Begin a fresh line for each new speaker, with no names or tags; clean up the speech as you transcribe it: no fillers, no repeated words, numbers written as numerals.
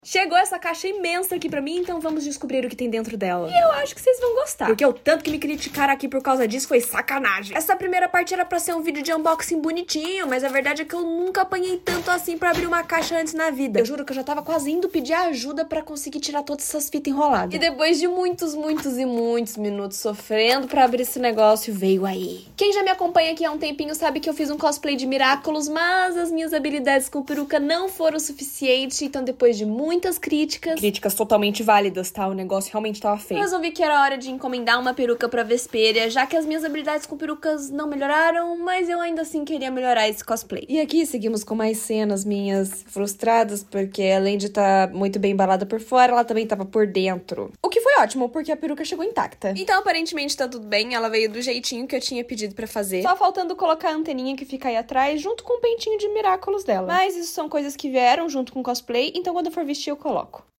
Chegou essa caixa imensa aqui pra mim, então vamos descobrir o que tem dentro dela. E eu acho que vocês vão gostar, porque o tanto que me criticaram aqui por causa disso foi sacanagem. Essa primeira parte era pra ser um vídeo de unboxing bonitinho, mas a verdade é que eu nunca apanhei tanto assim pra abrir uma caixa antes na vida. Eu juro que eu já tava quase indo pedir ajuda pra conseguir tirar todas essas fitas enroladas. E depois de muitos minutos sofrendo pra abrir esse negócio, veio aí. Quem já me acompanha aqui há um tempinho sabe que eu fiz um cosplay de Miraculous, mas as minhas habilidades com peruca não foram suficientes, então depois de muitas críticas totalmente válidas, tá? O negócio realmente tava feio. Eu resolvi que era hora de encomendar uma peruca pra Vesperia, já que as minhas habilidades com perucas não melhoraram, mas eu ainda assim queria melhorar esse cosplay. E aqui seguimos com mais cenas minhas frustradas, porque além de estar muito bem embalada por fora, ela também tava por dentro. O que foi ótimo, porque a peruca chegou intacta. Então aparentemente tá tudo bem, ela veio do jeitinho que eu tinha pedido pra fazer. Só faltando colocar a anteninha que fica aí atrás, junto com o pentinho de Miraculous dela. Mas isso são coisas que vieram junto com o cosplay, então quando eu for vestir eu coloco.